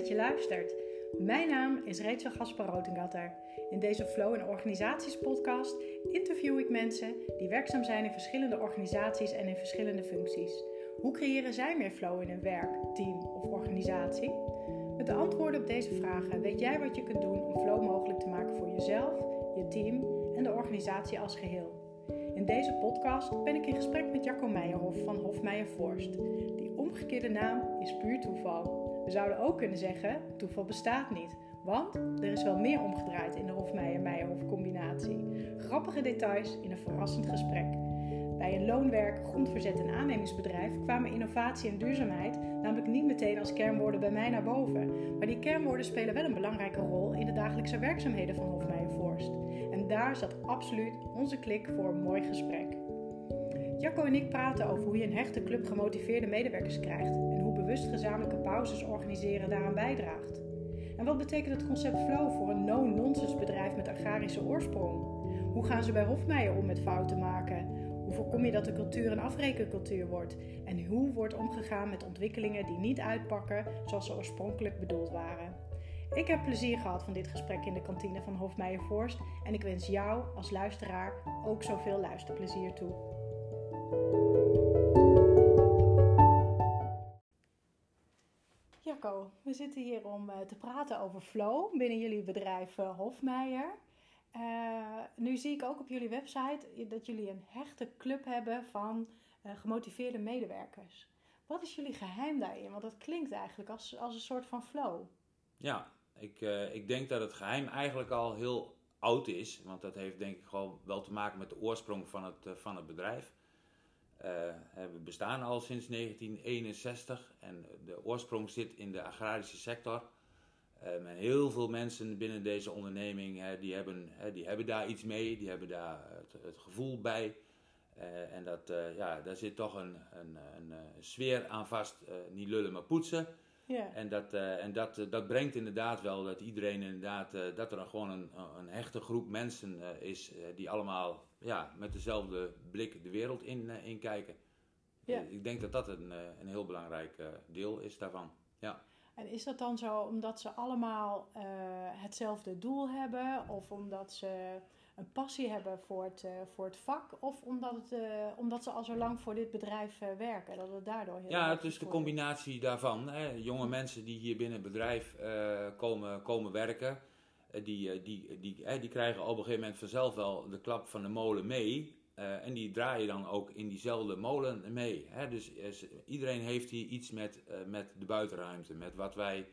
dat je luistert. Mijn naam is Rachel Gasper-Rotengatter. In deze Flow in Organisaties podcast interview ik mensen die werkzaam zijn in verschillende organisaties en in verschillende functies. Hoe creëren zij meer flow in hun werk, team of organisatie? Met de antwoorden op deze vragen weet jij wat je kunt doen om flow mogelijk te maken voor jezelf, je team en de organisatie als geheel. In deze podcast ben ik in gesprek met Jacco Meijerhof van Hofmeijer Forst. Die omgekeerde naam is puur toeval. We zouden ook kunnen zeggen, toeval bestaat niet. Want er is wel meer omgedraaid in de Hofmeijer-Meijerhof combinatie. Grappige details in een verrassend gesprek. Bij een loonwerk, grondverzet en aannemingsbedrijf kwamen innovatie en duurzaamheid namelijk niet meteen als kernwoorden bij mij naar boven. Maar die kernwoorden spelen wel een belangrijke rol in de dagelijkse werkzaamheden van Hofmeijer Forst. En daar zat absoluut onze klik voor een mooi gesprek. Jacco en ik praten over hoe je een hechte club gemotiveerde medewerkers krijgt en hoe bewust gezamenlijke pauzes organiseren daaraan bijdraagt. En wat betekent het concept flow voor een no-nonsense bedrijf met agrarische oorsprong? Hoe gaan ze bij Hofmeijer om met fouten maken? Hoe voorkom je dat de cultuur een afrekencultuur wordt? En hoe wordt omgegaan met ontwikkelingen die niet uitpakken zoals ze oorspronkelijk bedoeld waren? Ik heb plezier gehad van dit gesprek in de kantine van Hofmeijer Forst en ik wens jou als luisteraar ook zoveel luisterplezier toe. Jacco, we zitten hier om te praten over flow binnen jullie bedrijf Hofmeijer. Nu zie ik ook op jullie website dat jullie een hechte club hebben van gemotiveerde medewerkers. Wat is jullie geheim daarin? Want dat klinkt eigenlijk als een soort van flow. Ja, ik denk dat het geheim eigenlijk al heel oud is. Want dat heeft denk ik gewoon wel te maken met de oorsprong van het bedrijf. We bestaan al sinds 1961 en de oorsprong zit in de agrarische sector. En heel veel mensen binnen deze onderneming die hebben daar iets mee, die hebben daar het gevoel bij. En daar zit toch een sfeer aan vast, niet lullen maar poetsen. Yeah. En dat brengt inderdaad wel dat iedereen inderdaad, dat er gewoon een hechte groep mensen is die allemaal met dezelfde blik de wereld in kijken. Yeah. Ik denk dat dat een heel belangrijk deel is daarvan. Ja. En is dat dan zo omdat ze allemaal hetzelfde doel hebben of omdat ze een passie hebben voor het vak of omdat ze al zo lang voor dit bedrijf werken, dat het daardoor heel Ja, het is de combinatie daarvan. Hè. Jonge mensen die hier binnen het bedrijf komen werken, die krijgen op een gegeven moment vanzelf wel de klap van de molen mee. En die draaien dan ook in diezelfde molen mee. Hè. Dus iedereen heeft hier iets met de buitenruimte, met wat wij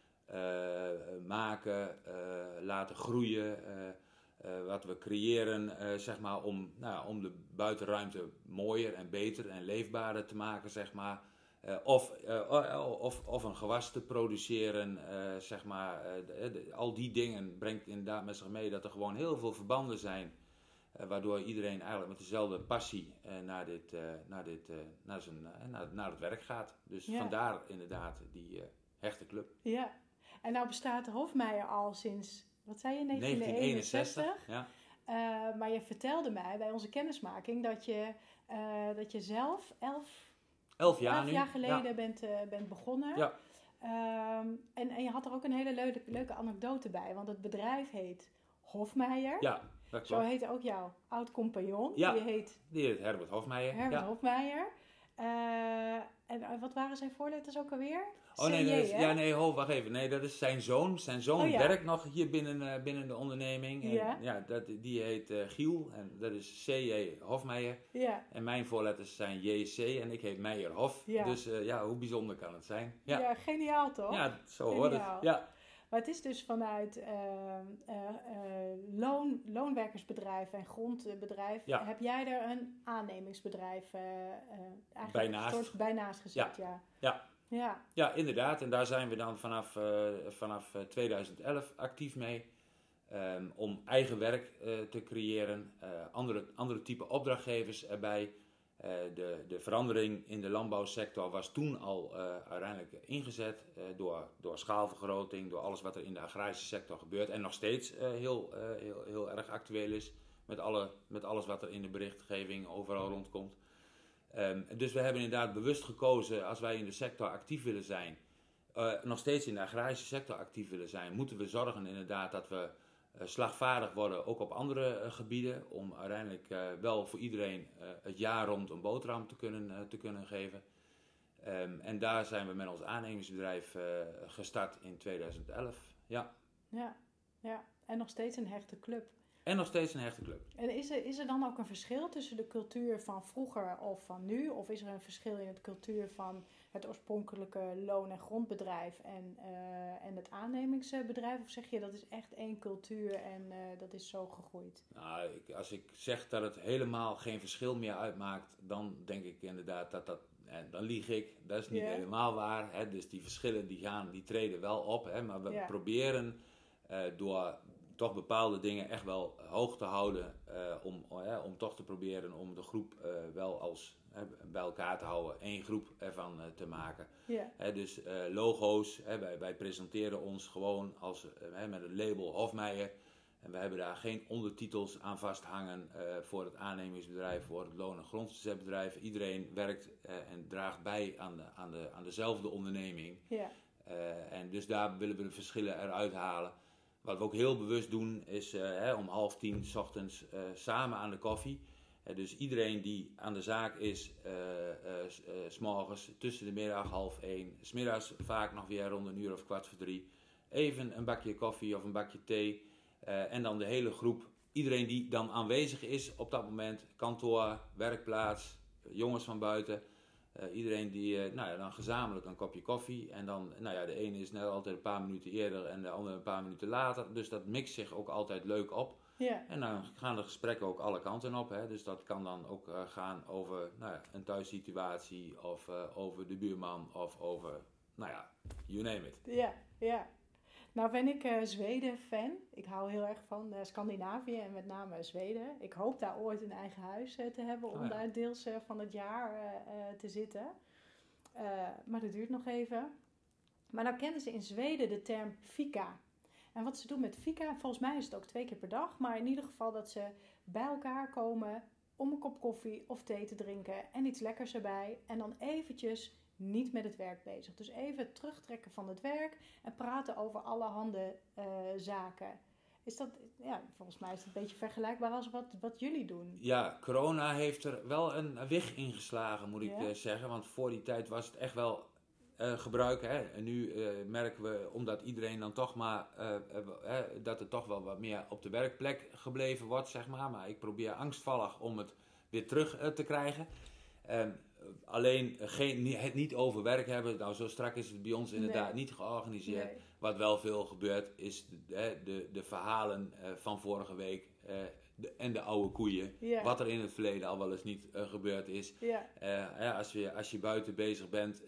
maken, laten groeien. Wat we creëren, zeg maar, om de buitenruimte mooier en beter en leefbaarder te maken, zeg maar. Of een gewas te produceren, zeg maar. Al die dingen brengt inderdaad met zich mee dat er gewoon heel veel verbanden zijn. Waardoor iedereen eigenlijk met dezelfde passie naar het werk gaat. Dus vandaar inderdaad die hechte club. Ja, en nou bestaat Hofmeijer al sinds... Wat zei je? 1961? Ja. Maar je vertelde mij bij onze kennismaking dat je zelf 11 jaar geleden bent begonnen. Ja. En je had er ook een hele leuke anekdote bij. Want het bedrijf heet Hofmeijer. Ja, dat klopt. Zo heet ook jouw oud-compagnon. Ja, die heet Herbert Hofmeijer. Hofmeijer. En wat waren zijn voorletters ook alweer? Oh nee, wacht even. Nee, dat is zijn zoon. Zijn zoon werkt nog hier binnen de onderneming. En, die heet Giel. En dat is C.J. Hofmeijer. Ja. En mijn voorletters zijn J.C. En ik heet Meijerhof. Ja. Dus hoe bijzonder kan het zijn? Ja, geniaal toch? Ja, zo hoort het. Ja. Maar het is dus vanuit loonwerkersbedrijf en grondbedrijf. Ja. Heb jij er een aannemingsbedrijf bijnaast gezet? Ja, inderdaad. En daar zijn we dan vanaf 2011 actief mee. Om eigen werk te creëren. Andere type opdrachtgevers erbij. De verandering in de landbouwsector was toen al uiteindelijk ingezet door schaalvergroting, door alles wat er in de agrarische sector gebeurt en nog steeds heel erg actueel is met alles wat er in de berichtgeving overal rondkomt. Dus we hebben inderdaad bewust gekozen, als wij in de sector actief willen zijn, nog steeds in de agrarische sector actief willen zijn, moeten we zorgen inderdaad dat we slagvaardig worden, ook op andere gebieden, om uiteindelijk wel voor iedereen het jaar rond een boterham te kunnen geven. En daar zijn we met ons aannemingsbedrijf gestart in 2011. Ja. Ja, en nog steeds een hechte club. En nog steeds een hechte club. En is er dan ook een verschil tussen de cultuur van vroeger of van nu? Of is er een verschil in de cultuur van het oorspronkelijke loon- en grondbedrijf en het aannemingsbedrijf? Of zeg je dat is echt één cultuur en dat is zo gegroeid? Nou, als ik zeg dat het helemaal geen verschil meer uitmaakt, dan denk ik inderdaad dan lieg ik. Dat is niet helemaal waar. Hè? Dus die verschillen die treden wel op. Hè? Maar we proberen door toch bepaalde dingen echt wel hoog te houden, om toch te proberen om de groep wel bij elkaar te houden, één groep ervan te maken. Dus logo's, wij presenteren ons gewoon met het label Hofmeijer. En we hebben daar geen ondertitels aan vasthangen voor het aannemingsbedrijf, voor het loon- en grondverzetsbedrijf. Iedereen werkt en draagt bij aan dezelfde onderneming. En dus daar willen we de verschillen eruit halen. Wat we ook heel bewust doen is om 9:30 's ochtends samen aan de koffie. Dus iedereen die aan de zaak is, 's morgens tussen de middag 12:30, 's middags vaak nog weer rond 2:45, even een bakje koffie of een bakje thee. En dan de hele groep, iedereen die dan aanwezig is op dat moment, kantoor, werkplaats, jongens van buiten. Iedereen die dan gezamenlijk een kopje koffie. En dan, de ene is net altijd een paar minuten eerder en de andere een paar minuten later. Dus dat mixt zich ook altijd leuk op. En dan gaan de gesprekken ook alle kanten op. Hè. Dus dat kan dan ook gaan over een thuissituatie of over de buurman of over, you name it. Ja. Nou ben ik Zweden-fan. Ik hou heel erg van Scandinavië en met name Zweden. Ik hoop daar ooit een eigen huis te hebben om daar deels van het jaar te zitten. Maar dat duurt nog even. Maar nou kennen ze in Zweden de term fika. En wat ze doen met fika, volgens mij is het ook 2 keer per dag. Maar in ieder geval dat ze bij elkaar komen om een kop koffie of thee te drinken en iets lekkers erbij. En dan eventjes niet met het werk bezig. Dus even terugtrekken van het werk en praten over allerhande zaken. Is dat, volgens mij is het een beetje vergelijkbaar als wat jullie doen. Ja, corona heeft er wel een weg ingeslagen, moet ik zeggen. Want voor die tijd was het echt wel gebruik. Hè? En nu merken we, omdat iedereen dan toch maar, dat er toch wel wat meer op de werkplek gebleven wordt, zeg maar. Maar ik probeer angstvallig om het weer terug te krijgen. Alleen het niet over werk hebben. Nou, zo strak is het bij ons inderdaad niet georganiseerd. Nee. Wat wel veel gebeurt is de verhalen van vorige week en de oude koeien. Yeah. Wat er in het verleden al wel eens niet gebeurd is. Yeah. Als je buiten bezig bent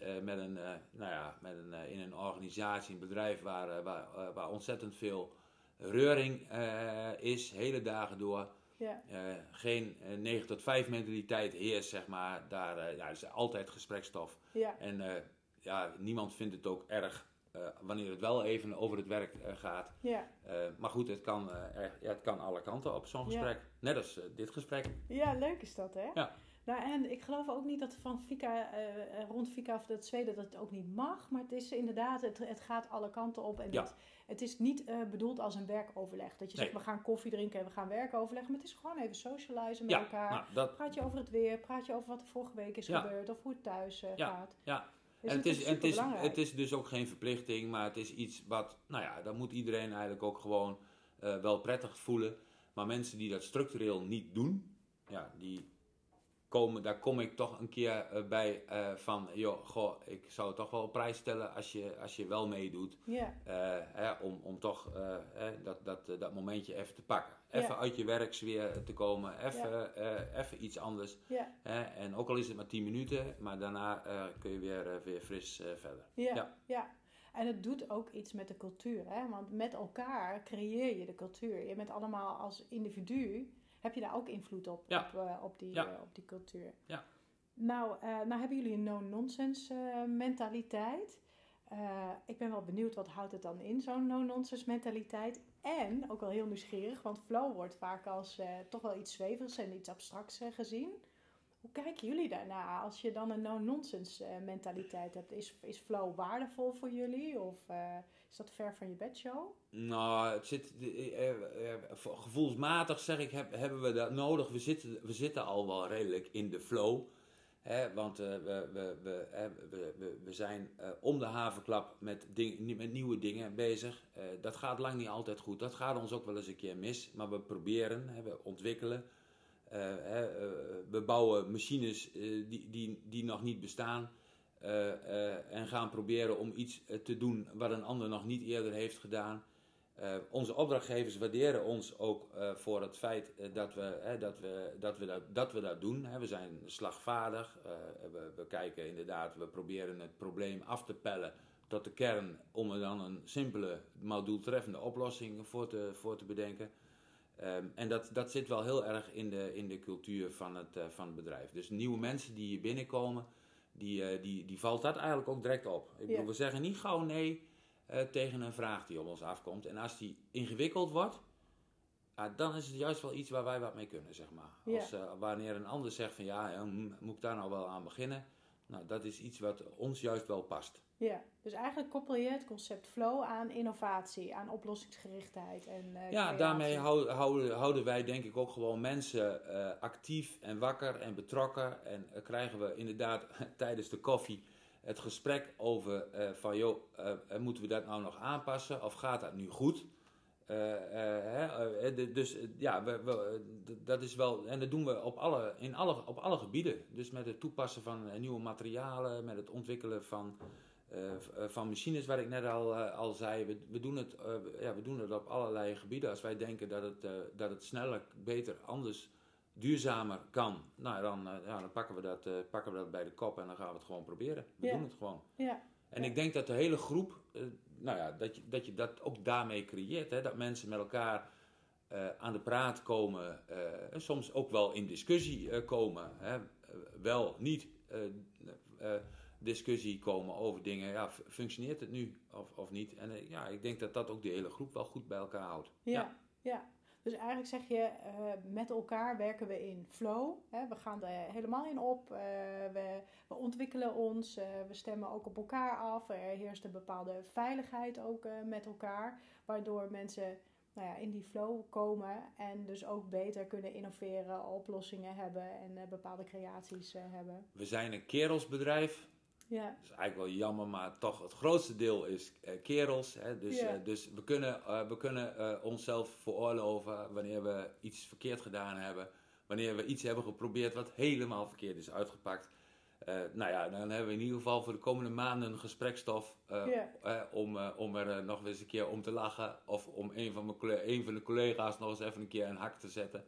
in een organisatie, een bedrijf waar ontzettend veel reuring is, hele dagen door. Geen 9 tot 5 mentaliteit heerst, zeg maar. Daar is altijd gesprekstof. En niemand vindt het ook erg wanneer het wel even over het werk gaat. Maar goed, het kan alle kanten op zo'n gesprek. Net als dit gesprek. Ja, leuk is dat, hè? Ja. Nou, en ik geloof ook niet dat van Fika, rond Fika of het Zweden, dat het ook niet mag. Maar het is inderdaad, het gaat alle kanten op. En het is niet bedoeld als een werkoverleg. Dat je zegt, we gaan koffie drinken en we gaan werk overleggen. Maar het is gewoon even socializen met elkaar. Praat je over het weer, praat je over wat er vorige week is gebeurd. Of hoe het thuis gaat. Ja. Dus en het is dus ook geen verplichting, maar het is iets wat, dat moet iedereen eigenlijk ook gewoon wel prettig voelen. Maar mensen die dat structureel niet doen, daar kom ik toch een keer bij van, ik zou het toch wel op prijs stellen als je wel meedoet. Om toch dat momentje even te pakken. Even uit je werksfeer te komen, even iets anders. En ook al is het maar 10 minuten, maar daarna kun je weer fris verder. Ja. En het doet ook iets met de cultuur, hè? Want met elkaar creëer je de cultuur. Je bent allemaal als individu, heb je daar ook invloed op, op die cultuur. Ja. Nou hebben jullie een no-nonsense mentaliteit. Ik ben wel benieuwd, wat houdt het dan in, zo'n no-nonsense mentaliteit? En, ook wel heel nieuwsgierig, want flow wordt vaak als toch wel iets zweverigs en iets abstracts gezien. Hoe kijken jullie daarna als je dan een no-nonsense mentaliteit hebt? Is flow waardevol voor jullie of is dat ver van je bedshow? Nou, het zit, gevoelsmatig zeg ik, hebben we dat nodig. We zitten al wel redelijk in de flow. Want we zijn om de haverklap met nieuwe dingen bezig. Dat gaat lang niet altijd goed. Dat gaat ons ook wel eens een keer mis. Maar we proberen, we ontwikkelen. We bouwen machines die nog niet bestaan. En gaan proberen om iets te doen wat een ander nog niet eerder heeft gedaan. Onze opdrachtgevers waarderen ons ook voor het feit dat we dat doen. We zijn slagvaardig. We kijken inderdaad, we proberen het probleem af te pellen tot de kern om er dan een simpele, maar doeltreffende oplossing voor te bedenken. En dat zit wel heel erg in de cultuur van het bedrijf. Dus nieuwe mensen die hier binnenkomen, die valt dat eigenlijk ook direct op. Ik bedoel, we zeggen niet gauw nee tegen een vraag die op ons afkomt. En als die ingewikkeld wordt, dan is het juist wel iets waar wij wat mee kunnen, zeg maar. Wanneer een ander zegt van moet ik daar nou wel aan beginnen? Nou, dat is iets wat ons juist wel past. Ja, dus eigenlijk koppel je het concept flow aan innovatie, aan oplossingsgerichtheid. Daarmee houden wij denk ik ook gewoon mensen actief en wakker en betrokken. En krijgen we inderdaad tijdens de koffie het gesprek over moeten we dat nou nog aanpassen of gaat dat nu goed? Dat is wel, en dat doen we op alle gebieden. Dus met het toepassen van nieuwe materialen, met het ontwikkelen van machines, wat ik net al zei. We doen het op allerlei gebieden. Als wij denken dat het sneller, beter, anders, duurzamer kan, nou dan pakken we dat bij de kop en dan gaan we het gewoon proberen. We doen het gewoon. Ja. En ik denk dat de hele groep, dat je dat ook daarmee creëert. Hè? Dat mensen met elkaar aan de praat komen. En soms ook wel in discussie komen. Wel niet discussie komen over dingen. Ja, functioneert het nu of niet? En ik denk dat dat ook de hele groep wel goed bij elkaar houdt. Ja. Dus eigenlijk zeg je, met elkaar werken we in flow. We gaan er helemaal in op. We ontwikkelen ons. We stemmen ook op elkaar af. Er heerst een bepaalde veiligheid ook met elkaar. Waardoor mensen in die flow komen. En dus ook beter kunnen innoveren, oplossingen hebben en bepaalde creaties hebben. We zijn een kerelsbedrijf. Ja. Dat is eigenlijk wel jammer, maar toch het grootste deel is kerels. Hè? Dus we kunnen onszelf veroorloven wanneer we iets verkeerd gedaan hebben. Wanneer we iets hebben geprobeerd wat helemaal verkeerd is uitgepakt. Dan hebben we in ieder geval voor de komende maanden gesprekstof om er nog eens een keer om te lachen. Of om een van de collega's nog eens even een keer een hak te zetten.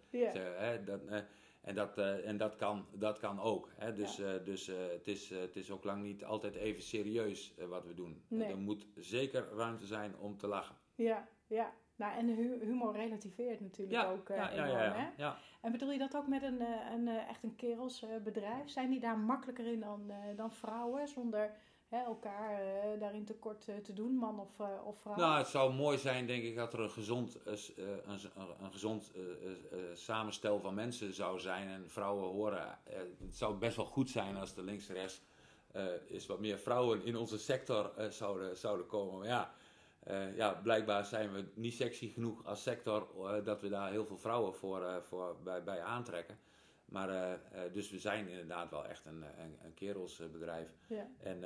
En dat kan ook. Hè? Dus het is ook lang niet altijd even serieus wat we doen. Nee. Er moet zeker ruimte zijn om te lachen. Ja. Nou, en humor relativeert natuurlijk ook enorm. Hè? Ja. En bedoel je dat ook met echt een kerelsbedrijf? Zijn die daar makkelijker in dan vrouwen? Zonder elkaar daarin tekort te doen, man of vrouw? Nou, het zou mooi zijn, denk ik, dat er een gezond samenstel van mensen zou zijn. En vrouwen horen. Het zou best wel goed zijn als er links en rechts is wat meer vrouwen in onze sector zouden komen. Maar blijkbaar zijn we niet sexy genoeg als sector dat we daar heel veel vrouwen bij aantrekken. Maar dus we zijn inderdaad wel echt een kerelsbedrijf. Ja. En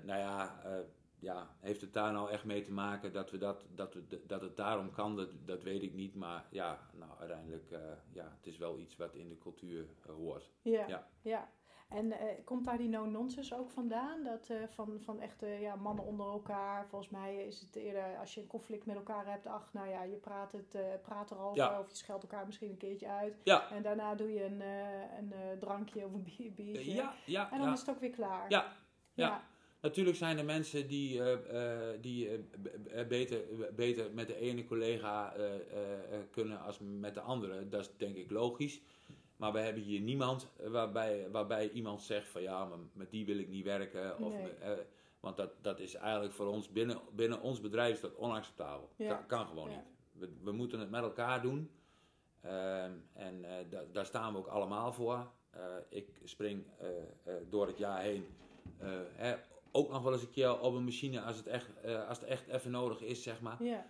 heeft het daar nou echt mee te maken dat het daarom kan, dat weet ik niet. Maar uiteindelijk, het is wel iets wat in de cultuur hoort. Ja. En komt daar die no-nonsense ook vandaan? Dat van echte mannen onder elkaar. Volgens mij is het eerder als je een conflict met elkaar hebt. Je praat erover. Ja. Of je scheldt elkaar misschien een keertje uit. Ja. En daarna doe je een drankje of een biertje. En dan is het ook weer klaar. Ja. Natuurlijk zijn er mensen die beter met de ene collega kunnen als met de andere. Dat is denk ik logisch. Maar we hebben hier niemand waarbij iemand zegt van maar met die wil ik niet werken. Want dat is eigenlijk voor ons, binnen ons bedrijf is dat onacceptabel. Kan gewoon niet. We moeten het met elkaar doen. Daar staan we ook allemaal voor. Ik spring door het jaar heen ook nog wel eens een keer op een machine als het echt even nodig is, zeg maar. Ja.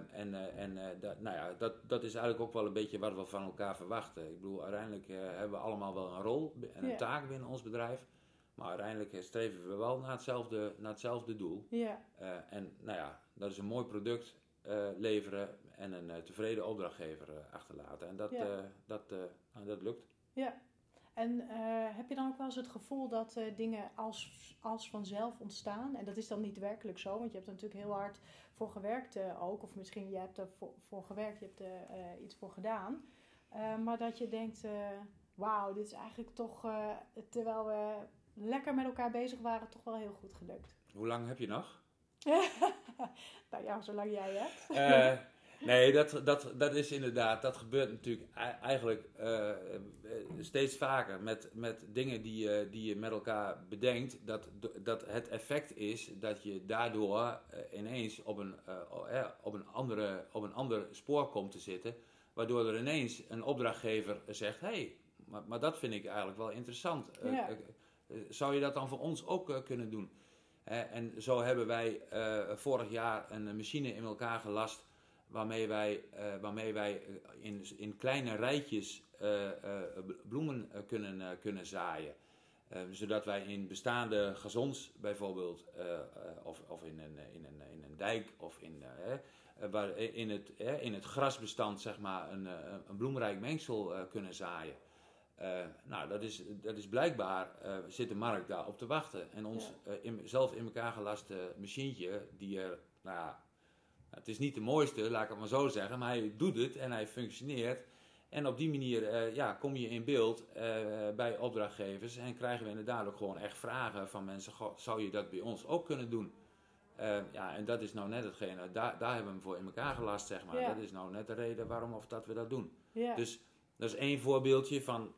Dat is eigenlijk ook wel een beetje wat we van elkaar verwachten. Ik bedoel, uiteindelijk hebben we allemaal wel een rol en een taak binnen ons bedrijf. Maar uiteindelijk streven we wel naar hetzelfde doel. Ja. Dat is een mooi product leveren en een tevreden opdrachtgever achterlaten. En dat lukt. Ja. En heb je dan ook wel eens het gevoel dat dingen als vanzelf ontstaan? En dat is dan niet werkelijk zo, want je hebt er natuurlijk heel hard voor gewerkt ook. Of misschien je hebt er voor gewerkt, je hebt er iets voor gedaan. Maar dat je denkt, wauw, dit is eigenlijk toch, terwijl we lekker met elkaar bezig waren, toch wel heel goed gelukt. Hoe lang heb je nog? Nou ja, zolang jij hebt. Nee, dat is inderdaad, dat gebeurt natuurlijk eigenlijk steeds vaker met dingen die je met elkaar bedenkt. Dat het effect is dat je daardoor ineens op een ander spoor komt te zitten. Waardoor er ineens een opdrachtgever zegt, hey, maar dat vind ik eigenlijk wel interessant. Zou je dat dan voor ons ook kunnen doen? En zo hebben wij vorig jaar een machine in elkaar gelast waarmee wij in kleine rijtjes bloemen kunnen zaaien. Zodat wij in bestaande gazons bijvoorbeeld, of in een dijk of in het grasbestand zeg maar een bloemrijk mengsel kunnen zaaien. Dat is blijkbaar, zit de markt daar op te wachten. En ons zelf in elkaar gelaste machientje, het is niet de mooiste, laat ik het maar zo zeggen, maar hij doet het en hij functioneert. En op die manier kom je in beeld bij opdrachtgevers en krijgen we inderdaad ook gewoon echt vragen van mensen, goh, zou je dat bij ons ook kunnen doen? En dat is nou net hetgene, daar hebben we hem voor in elkaar gelast, zeg maar. Ja. Dat is nou net de reden waarom of dat we dat doen. Ja. Dus dat is één voorbeeldje van,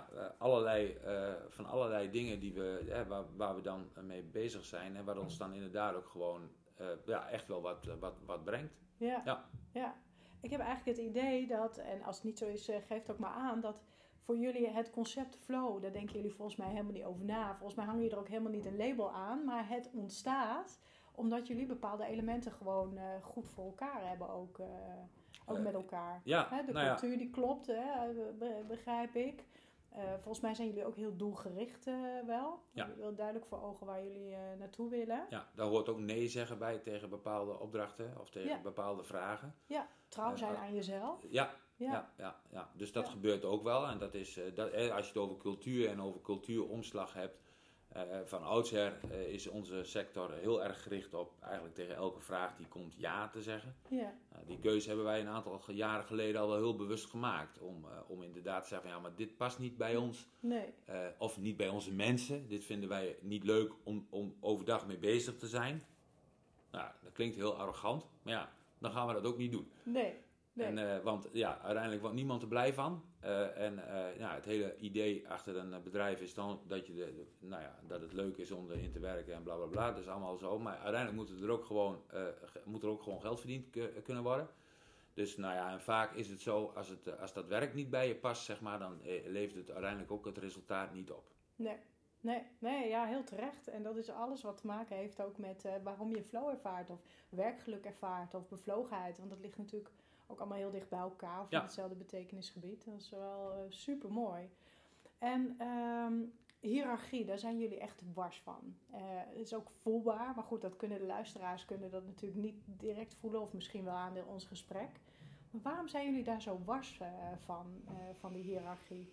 allerlei dingen die waar we dan mee bezig zijn en wat ons dan inderdaad ook gewoon echt wel wat brengt. Ja. Ik heb eigenlijk het idee dat, en als het niet zo is, geef het ook maar aan, dat voor jullie het concept flow, daar denken jullie volgens mij helemaal niet over na. Volgens mij hangen jullie er ook helemaal niet een label aan, maar het ontstaat omdat jullie bepaalde elementen gewoon goed voor elkaar hebben ook met elkaar. De cultuur die klopt, begrijp ik. Volgens mij zijn jullie ook heel doelgericht wel. Ja. Heel duidelijk voor ogen waar jullie naartoe willen. Ja, daar hoort ook nee zeggen bij tegen bepaalde opdrachten of tegen bepaalde vragen. Ja, trouw zijn aan jezelf. Ja. Dus dat gebeurt ook wel. En dat is, als je het over cultuur en over cultuuromslag hebt, van oudsher is onze sector heel erg gericht op eigenlijk tegen elke vraag die komt ja te zeggen. Ja. Die keuze hebben wij een aantal jaren geleden al wel heel bewust gemaakt. Om inderdaad te zeggen van ja, maar dit past niet bij ons. Nee. Of niet bij onze mensen. Dit vinden wij niet leuk om overdag mee bezig te zijn. Nou, dat klinkt heel arrogant. Maar ja, dan gaan we dat ook niet doen. Nee. Want uiteindelijk wordt niemand er blij van. Het hele idee achter een bedrijf is dan dat het leuk is om erin te werken en bla bla bla. Dat is allemaal zo. Maar uiteindelijk moet er ook gewoon geld verdiend kunnen worden. Dus en vaak is het zo, als dat werk niet bij je past, zeg maar, dan levert het uiteindelijk ook het resultaat niet op. Nee, ja, heel terecht. En dat is alles wat te maken heeft ook met waarom je flow ervaart of werkgeluk ervaart of bevlogenheid. Want dat ligt natuurlijk ook allemaal heel dicht bij elkaar of in hetzelfde betekenisgebied. Dat is wel super mooi. En hiërarchie, daar zijn jullie echt wars van. Het is ook voelbaar, maar goed, dat kunnen de luisteraars dat natuurlijk niet direct voelen of misschien wel aan ons gesprek. Maar waarom zijn jullie daar zo wars van die hiërarchie?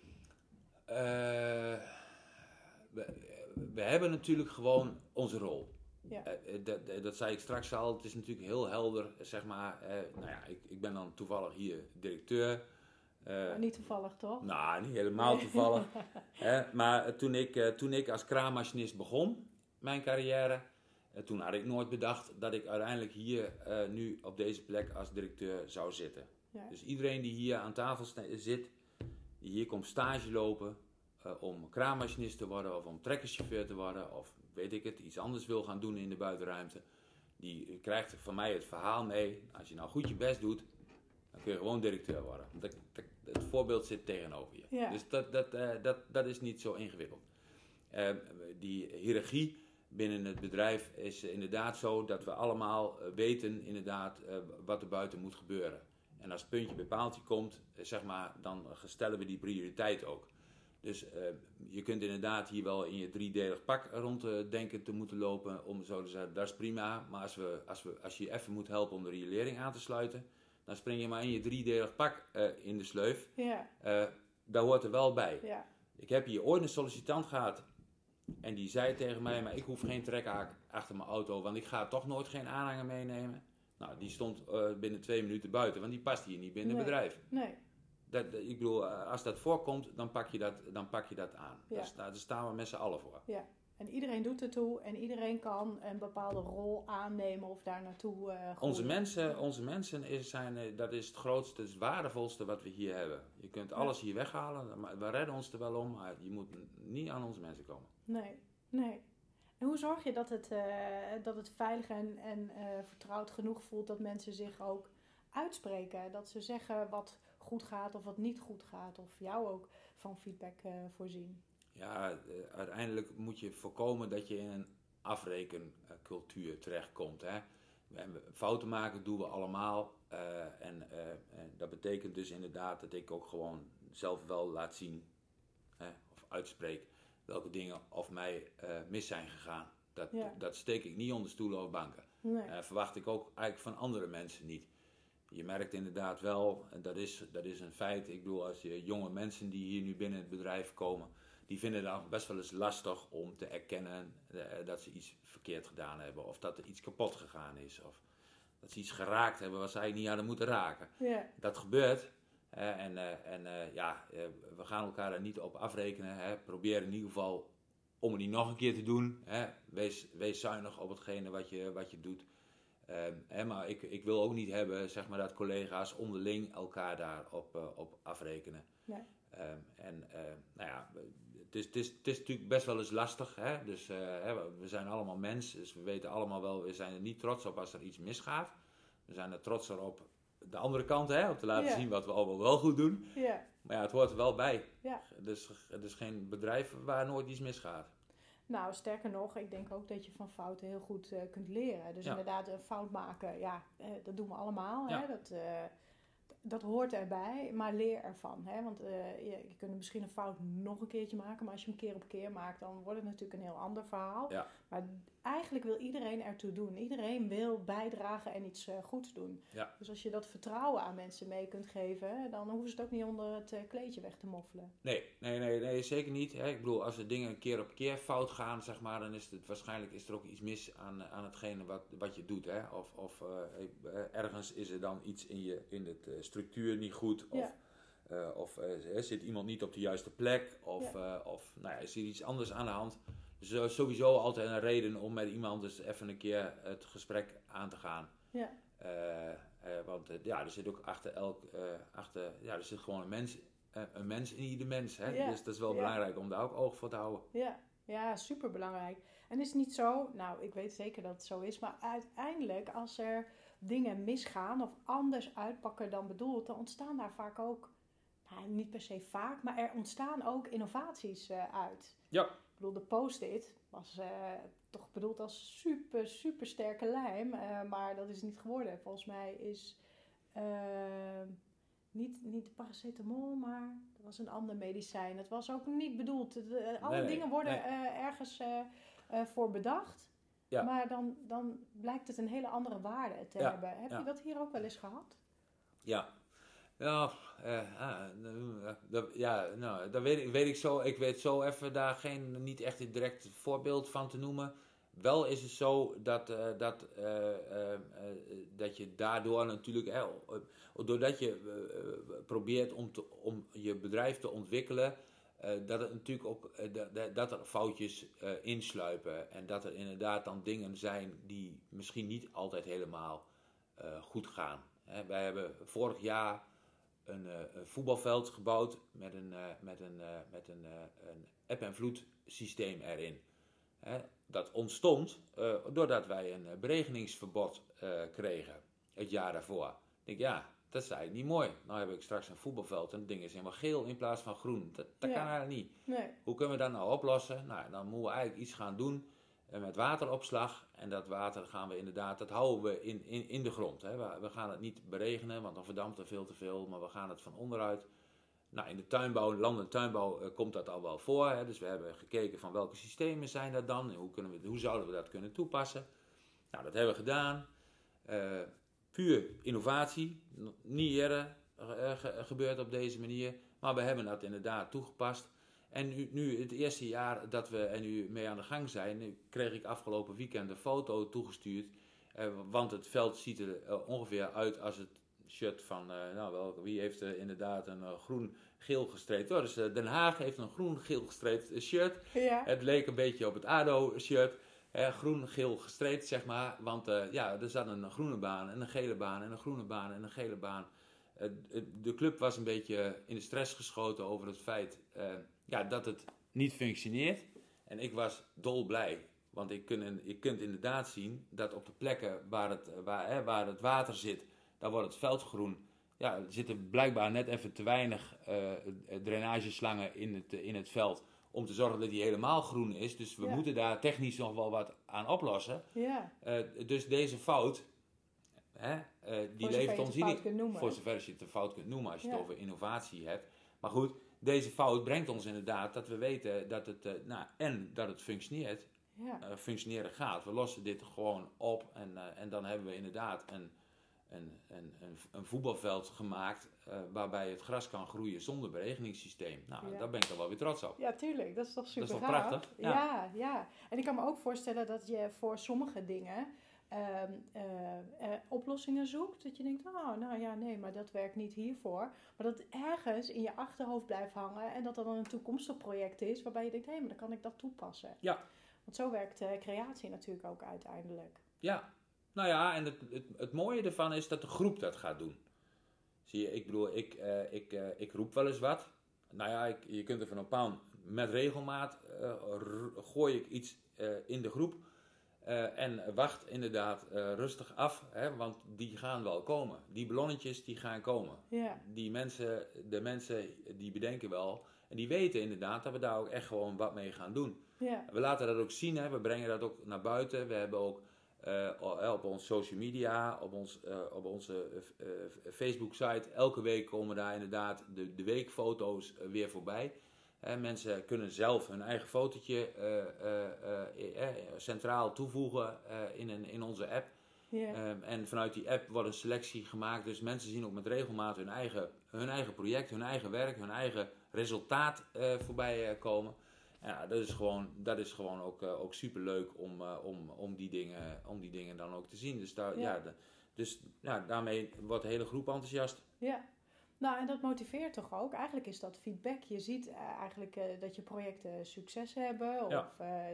We hebben natuurlijk gewoon onze rol. Ja. Dat zei ik straks al, het is natuurlijk heel helder, zeg maar. Ik ben dan toevallig hier directeur. Niet toevallig, toch? Nou, niet helemaal toevallig. Maar toen ik als kraammachinist begon, mijn carrière, toen had ik nooit bedacht dat ik uiteindelijk hier nu op deze plek als directeur zou zitten. Ja. Dus iedereen die hier aan tafel zit, die hier komt stage lopen om kraammachinist te worden of om trekkerchauffeur te worden of weet ik het, iets anders wil gaan doen in de buitenruimte, die krijgt van mij het verhaal mee. Als je nou goed je best doet, dan kun je gewoon directeur worden. het voorbeeld zit tegenover je. Ja. Dus dat is niet zo ingewikkeld. Die hiërarchie binnen het bedrijf is inderdaad zo dat we allemaal weten inderdaad wat er buiten moet gebeuren. En als puntje bij paaltje komt, zeg maar, dan stellen we die prioriteit ook. Dus je kunt inderdaad hier wel in je driedelig pak rond denken te moeten lopen, om zo te zeggen, dat is prima. Maar als je even moet helpen om de riolering aan te sluiten, dan spring je maar in je driedelig pak in de sleuf. Ja. Daar hoort er wel bij. Ja. Ik heb hier ooit een sollicitant gehad en die zei tegen mij, maar ik hoef geen trekhaak achter mijn auto, want ik ga toch nooit geen aanhanger meenemen. Nou, die stond binnen 2 minuten buiten, want die past hier niet binnen het bedrijf. Nee. Ik bedoel, als dat voorkomt, dan pak je dat aan. Ja. Daar staan we met z'n allen voor. Ja. En iedereen doet ertoe en iedereen kan een bepaalde rol aannemen of daar naartoe Onze mensen zijn, dat is het grootste, het waardevolste wat we hier hebben. Je kunt alles hier weghalen, maar we redden ons er wel om, maar je moet niet aan onze mensen komen. Nee. En hoe zorg je dat het veilig en vertrouwd genoeg voelt dat mensen zich ook uitspreken? Dat ze zeggen wat goed gaat of wat niet goed gaat, of jou ook van feedback voorzien? Ja, uiteindelijk moet je voorkomen dat je in een afrekencultuur terechtkomt. Hè? Fouten maken doen we allemaal. En dat betekent dus inderdaad dat ik ook gewoon zelf wel laat zien of uitspreek welke dingen of mij mis zijn gegaan. Dat steek ik niet onder stoelen of banken. Nee. Verwacht ik ook eigenlijk van andere mensen niet. Je merkt inderdaad wel, en dat is een feit. Ik bedoel, als je jonge mensen die hier nu binnen het bedrijf komen, die vinden het dan best wel eens lastig om te erkennen dat ze iets verkeerd gedaan hebben. Of dat er iets kapot gegaan is. Of dat ze iets geraakt hebben wat zij niet hadden moeten raken. Yeah. Dat gebeurt. We gaan elkaar er niet op afrekenen. Probeer in ieder geval om het niet nog een keer te doen. Wees zuinig op hetgene wat je doet. Maar ik wil ook niet hebben, zeg maar, dat collega's onderling elkaar daarop op afrekenen. Nee. Het is natuurlijk best wel eens lastig. Hè? Dus we zijn allemaal mensen, dus we weten allemaal wel, we zijn er niet trots op als er iets misgaat. We zijn er trots op de andere kant, om te laten zien wat we allemaal wel goed doen. Yeah. Maar ja, het hoort er wel bij. Yeah. Dus het is geen bedrijf waar nooit iets misgaat. Nou, sterker nog, ik denk ook dat je van fouten heel goed kunt leren. Dus inderdaad, een fout maken, dat doen we allemaal. Ja. Hè? Dat hoort erbij, maar leer ervan. Hè? Want je kunt misschien een fout nog een keertje maken, maar als je hem keer op keer maakt, dan wordt het natuurlijk een heel ander verhaal. Ja. Maar eigenlijk wil iedereen ertoe doen. Iedereen wil bijdragen en iets goeds doen. Ja. Dus als je dat vertrouwen aan mensen mee kunt geven, dan hoeven ze het ook niet onder het kleedje weg te moffelen. Nee, zeker niet. Hè. Ik bedoel, als de dingen een keer op keer fout gaan, zeg maar, dan is het waarschijnlijk is er ook iets mis aan hetgene wat je doet. Hè. Of ergens is er dan iets in de structuur niet goed. Of zit iemand niet op de juiste plek. Of is er iets anders aan de hand. Dus er is sowieso altijd een reden om met iemand dus even een keer het gesprek aan te gaan. Ja. Want er zit ook er zit gewoon een mens in ieder mens. Hè? Ja. Dus dat is wel belangrijk om daar ook oog voor te houden. Ja, super belangrijk. En is het niet zo, nou, ik weet zeker dat het zo is, maar uiteindelijk als er dingen misgaan of anders uitpakken dan bedoeld, dan ontstaan daar vaak ook, niet per se vaak, maar er ontstaan ook innovaties uit. Ja. Ik bedoel, de Post-it was toch bedoeld als super, super sterke lijm, maar dat is het niet geworden. Volgens mij is niet de paracetamol, maar dat was een ander medicijn. Het was ook niet bedoeld. Alle dingen worden ergens voor bedacht. Ja. Maar dan blijkt het een hele andere waarde te hebben. Heb je dat hier ook wel eens gehad? Ja. Dat weet ik zo. Ik weet zo even daar niet echt een direct voorbeeld van te noemen. Wel is het zo dat je daardoor natuurlijk, doordat je probeert om je bedrijf te ontwikkelen, dat het natuurlijk ook dat er foutjes insluipen en dat er inderdaad dan dingen zijn die misschien niet altijd helemaal goed gaan. Wij hebben vorig jaar een voetbalveld gebouwd met een eb- en vloed systeem erin. Dat ontstond doordat wij een beregeningsverbod kregen het jaar daarvoor. Ik denk, dat is eigenlijk niet mooi. Nou heb ik straks een voetbalveld en het ding is helemaal geel in plaats van groen. Dat kan eigenlijk niet. Nee. Hoe kunnen we dat nou oplossen? Nou, dan moeten we eigenlijk iets gaan doen met wateropslag. En dat water gaan we inderdaad, dat houden we in de grond. Hè. We gaan het niet beregenen, want dan verdampt er veel te veel. Maar we gaan het van onderuit. Nou, in de tuinbouw, land- en tuinbouw komt dat al wel voor. Hè. Dus we hebben gekeken van welke systemen zijn dat dan? Hoe zouden we dat kunnen toepassen? Nou, dat hebben we gedaan. Puur innovatie. Niet eerder gebeurt op deze manier. Maar we hebben dat inderdaad toegepast. En nu het eerste jaar dat we er nu mee aan de gang zijn, kreeg ik afgelopen weekend een foto toegestuurd. Want het veld ziet er ongeveer uit als het shirt van, wie heeft er inderdaad een groen-geel gestreept? Dus Den Haag heeft een groen-geel gestreept shirt. Ja. Het leek een beetje op het ADO-shirt. Groen-geel gestreept, zeg maar. Want er zat een groene baan en een gele baan en een groene baan en een gele baan. De club was een beetje in de stress geschoten over het feit dat het niet functioneert. En ik was dolblij. Want je kunt inderdaad zien dat op de plekken waar het water zit, daar wordt het veld groen. Ja, er zitten blijkbaar net even te weinig drainageslangen in het veld om te zorgen dat die helemaal groen is. Dus we moeten daar technisch nog wel wat aan oplossen. Ja. Dus deze fout, die levert ons niet. Voor zover je het een fout kunt noemen als je het over innovatie hebt. Maar goed, deze fout brengt ons inderdaad dat we weten dat het, dat het functioneert. Ja. Functioneren gaat. We lossen dit gewoon op en dan hebben we inderdaad een voetbalveld gemaakt waarbij het gras kan groeien zonder beregeningssysteem. Nou, daar ben ik dan wel weer trots op. Ja, tuurlijk. Dat is toch super Dat is toch prachtig? Ja. En ik kan me ook voorstellen dat je voor sommige dingen oplossingen zoekt. Dat je denkt, maar dat werkt niet hiervoor. Maar dat het ergens in je achterhoofd blijft hangen en dat er dan een toekomstig project is waarbij je denkt, maar dan kan ik dat toepassen. Ja. Want zo werkt creatie natuurlijk ook uiteindelijk. Ja. Nou ja, en het mooie ervan is dat de groep dat gaat doen. Zie je, ik bedoel, ik roep wel eens wat. Nou ja, je kunt er van een paal met regelmaat gooi ik iets in de groep. En wacht inderdaad rustig af, want die gaan wel komen. Die ballonnetjes die gaan komen. Ja. De mensen die bedenken wel. En die weten inderdaad dat we daar ook echt gewoon wat mee gaan doen. Ja. We laten dat ook zien, we brengen dat ook naar buiten. We hebben ook op onze social media, op onze Facebook-site, elke week komen daar inderdaad de weekfoto's weer voorbij. Mensen kunnen zelf hun eigen fotootje centraal toevoegen in onze app. Yeah. En vanuit die app wordt een selectie gemaakt. Dus mensen zien ook met regelmaat hun eigen project, hun eigen werk, hun eigen resultaat voorbij komen. Ja, dat is gewoon ook super leuk om die dingen dan ook te zien. Dus daarmee wordt de hele groep enthousiast. Ja. Nou, en dat motiveert toch ook? Eigenlijk is dat feedback. Je ziet eigenlijk dat je projecten succes hebben. Of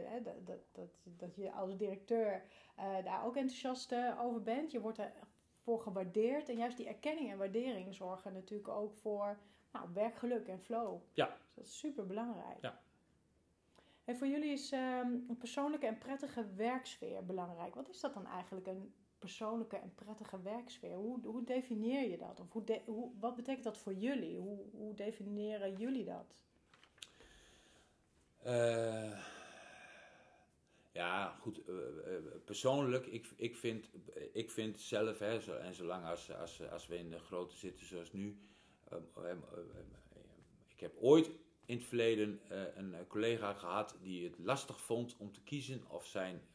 dat je als directeur daar ook enthousiast over bent. Je wordt ervoor gewaardeerd. En juist die erkenning en waardering zorgen natuurlijk ook voor werkgeluk en flow. Ja. Dus dat is super belangrijk. Ja. En voor jullie is een persoonlijke en prettige werksfeer belangrijk. Wat is dat dan eigenlijk, een persoonlijke en prettige werksfeer? Hoe definieer je dat? Of wat betekent dat voor jullie? Hoe definiëren jullie dat? Persoonlijk, ik vind zelf, en zolang als we in de grootte zitten zoals nu, ik heb ooit in het verleden een collega gehad die het lastig vond om te kiezen of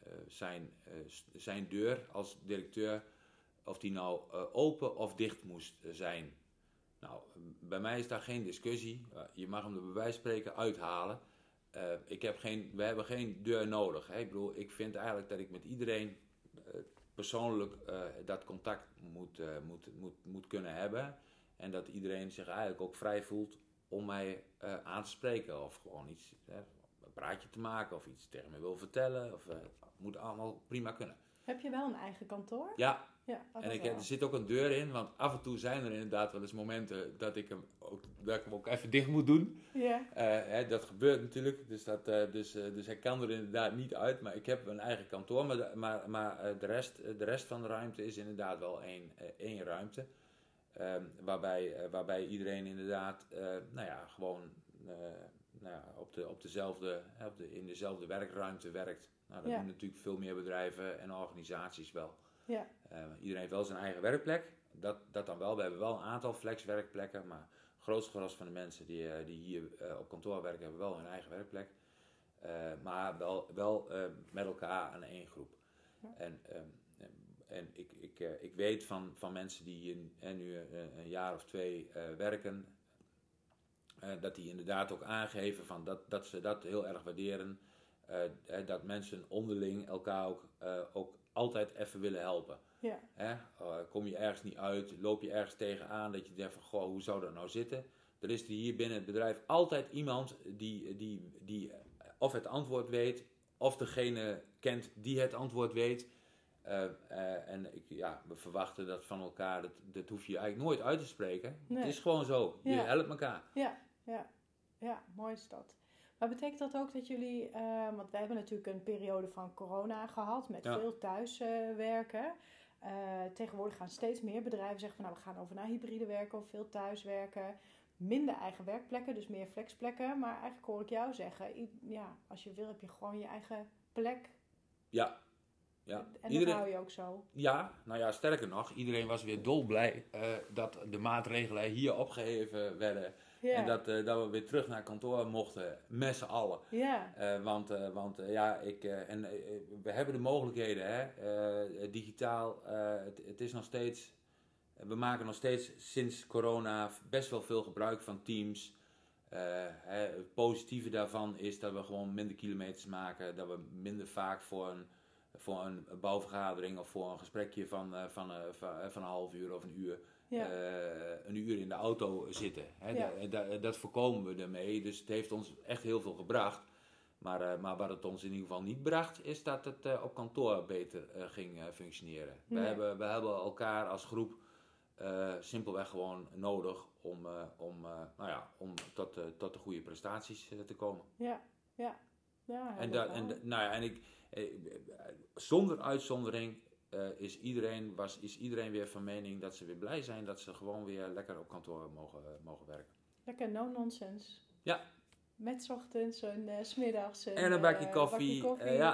zijn deur als directeur, of die nou open of dicht moest zijn. Nou, bij mij is daar geen discussie. Je mag hem er bij wijze van spreken uithalen. We hebben geen deur nodig. Hè. Ik bedoel, ik vind eigenlijk dat ik met iedereen persoonlijk dat contact moet kunnen hebben. En dat iedereen zich eigenlijk ook vrij voelt om mij aan te spreken. Of gewoon iets, een praatje te maken of iets tegen me wil vertellen. Moet allemaal prima kunnen. Heb je wel een eigen kantoor? Ja. En er zit ook een deur in, want af en toe zijn er inderdaad wel eens momenten dat ik hem ook even dicht moet doen. Yeah. Dat gebeurt natuurlijk, dus hij kan er inderdaad niet uit. Maar ik heb een eigen kantoor, maar de rest van de ruimte is inderdaad wel één ruimte. Waarbij iedereen inderdaad gewoon in dezelfde werkruimte werkt. Nou, dat doen natuurlijk veel meer bedrijven en organisaties wel. Ja. Iedereen heeft wel zijn eigen werkplek. Dat dan wel. We hebben wel een aantal flexwerkplekken, maar het grootste gros van de mensen die hier op kantoor werken, hebben wel hun eigen werkplek. Maar wel met elkaar aan één groep. Ja. En ik weet van mensen die hier nu een jaar of 2 werken, dat die inderdaad ook aangeven dat ze dat heel erg waarderen. Dat mensen onderling elkaar ook altijd even willen helpen. Ja. Kom je ergens niet uit, loop je ergens tegenaan dat je denkt van, goh, hoe zou dat nou zitten? Er is hier binnen het bedrijf altijd iemand die of het antwoord weet, of degene kent die het antwoord weet. We verwachten dat van elkaar, dat hoef je eigenlijk nooit uit te spreken. Nee. Het is gewoon zo, je helpt elkaar. Ja, mooi is dat. Maar betekent dat ook dat jullie, want wij hebben natuurlijk een periode van corona gehad met veel thuiswerken. Tegenwoordig gaan steeds meer bedrijven zeggen van we gaan over naar hybride werken of veel thuiswerken. Minder eigen werkplekken, dus meer flexplekken. Maar eigenlijk hoor ik jou zeggen, als je wil heb je gewoon je eigen plek. Ja. En dat hou je ook zo. Ja, sterker nog, iedereen was weer dolblij dat de maatregelen hier opgeheven werden. Ja. En dat we weer terug naar kantoor mochten, met z'n allen. Ja. We hebben de mogelijkheden, digitaal. Het is nog steeds, we maken nog steeds sinds corona best wel veel gebruik van Teams. Het positieve daarvan is dat we gewoon minder kilometers maken, dat we minder vaak voor een bouwvergadering of voor een gesprekje van een half uur of een uur. Een uur in de auto zitten. Dat voorkomen we ermee. Dus het heeft ons echt heel veel gebracht. Maar wat het ons in ieder geval niet bracht, is dat het op kantoor beter ging functioneren. Nee. We hebben elkaar als groep simpelweg gewoon nodig om tot de goede prestaties te komen. Zonder uitzondering is iedereen weer van mening dat ze weer blij zijn dat ze gewoon weer lekker op kantoor mogen werken. Lekker no nonsense. Ja. Met 's ochtends en 's middags en een bakje koffie.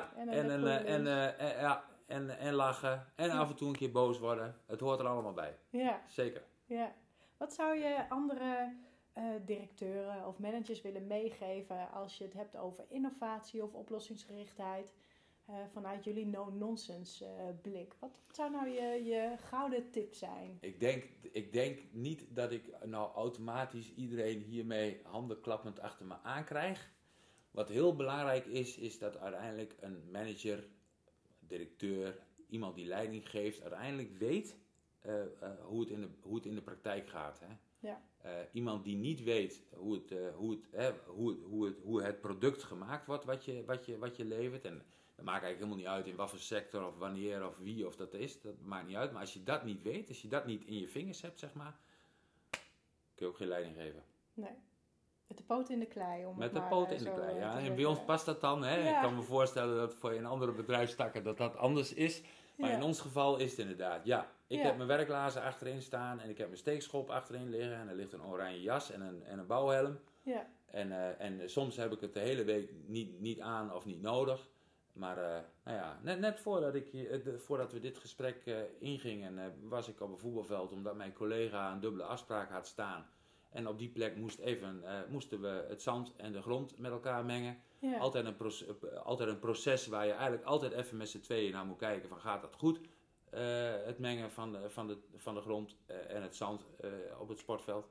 En lachen. En af en toe een keer boos worden. Het hoort er allemaal bij. Ja. Zeker. Ja. Wat zou je andere directeuren of managers willen meegeven als je het hebt over innovatie of oplossingsgerichtheid vanuit jullie no-nonsense blik? Wat zou nou je gouden tip zijn? Ik denk niet dat ik nou automatisch iedereen hiermee handenklappend achter me aankrijg. Wat heel belangrijk is dat uiteindelijk een manager, directeur, iemand die leiding geeft, uiteindelijk weet hoe het in de praktijk gaat. Hè? Ja. Iemand die niet weet hoe het product gemaakt wordt wat je levert. En dat maakt eigenlijk helemaal niet uit in wat voor sector of wanneer of wie of dat is. Dat maakt niet uit. Maar als je dat niet weet, als je dat niet in je vingers hebt, zeg maar, kun je ook geen leiding geven. Nee. Met de poot in de klei. Met de poot in de klei, ja. En bij ons past dat dan. Hè? Ja. Ik kan me voorstellen dat voor in andere bedrijfstakken dat anders is. Maar in ons geval is het inderdaad, Ik heb mijn werklaarzen achterin staan en ik heb mijn steekschop achterin liggen. En er ligt een oranje jas en een bouwhelm. Ja. En soms heb ik het de hele week niet aan of niet nodig. Maar net voordat we dit gesprek ingingen, was ik op een voetbalveld omdat mijn collega een dubbele afspraak had staan. En op die plek moesten we het zand en de grond met elkaar mengen. Ja. Altijd een proces waar je eigenlijk altijd even met z'n tweeën naar moet kijken van gaat dat goed? Het mengen van de grond en het zand op het sportveld.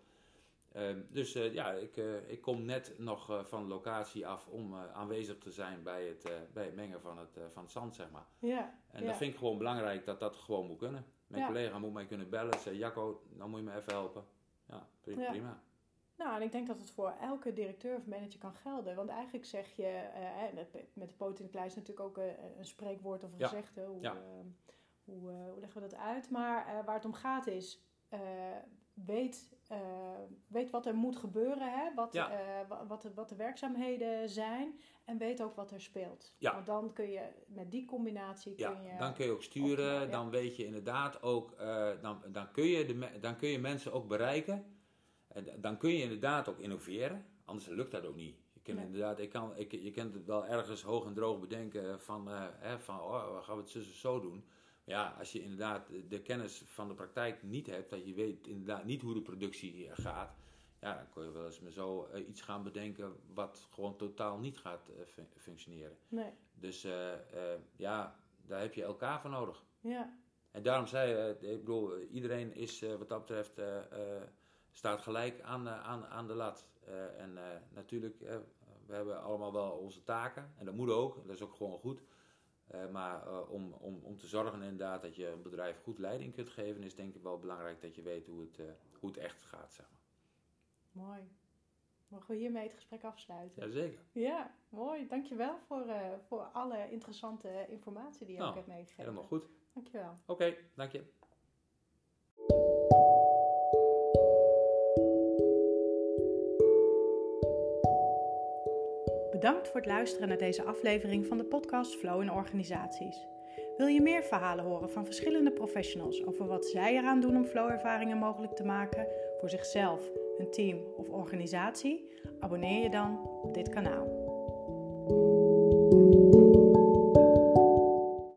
Ik kom net nog van de locatie af om aanwezig te zijn bij het mengen van het zand, zeg maar. Ja. En dat vind ik gewoon belangrijk dat gewoon moet kunnen. Mijn collega moet mij kunnen bellen en zeggen, Jacco, nou moet je me even helpen. Ja, prima. Nou, en ik denk dat het voor elke directeur of manager kan gelden. Want eigenlijk zeg je, met de poot in de klei is natuurlijk ook een spreekwoord of een gezegde. Hoe leggen we dat uit? Maar waar het om gaat is, weet weet wat er moet gebeuren, hè? Ja. Wat de werkzaamheden zijn en weet ook wat er speelt. Ja. Want dan kun je met die combinatie... Dan kun je ook sturen, optimaal, dan weet je inderdaad ook, dan kun je mensen ook bereiken. Dan kun je inderdaad ook innoveren, anders lukt dat ook niet. Je kunt het wel ergens hoog en droog bedenken van gaan we het zo doen. Maar ja, als je inderdaad de kennis van de praktijk niet hebt, dat je weet inderdaad niet hoe de productie gaat, ja, dan kun je wel eens met zo iets gaan bedenken wat gewoon totaal niet gaat functioneren. Nee. Dus daar heb je elkaar voor nodig. Ja. En daarom zei ik bedoel, iedereen is wat dat betreft staat gelijk aan de lat. Natuurlijk, we hebben allemaal wel onze taken. En dat moet ook, dat is ook gewoon goed. Maar om te zorgen inderdaad dat je een bedrijf goed leiding kunt geven, is denk ik wel belangrijk dat je weet hoe het echt gaat, zeg maar. Mooi. Mogen we hiermee het gesprek afsluiten? Jazeker. Ja, mooi. Dankjewel voor alle interessante informatie die je ook hebt meegegeven. Helemaal goed. Dankjewel. Oké, dank je. Bedankt voor het luisteren naar deze aflevering van de podcast Flow in Organisaties. Wil je meer verhalen horen van verschillende professionals over wat zij eraan doen om flow-ervaringen mogelijk te maken voor zichzelf, hun team of organisatie? Abonneer je dan op dit kanaal.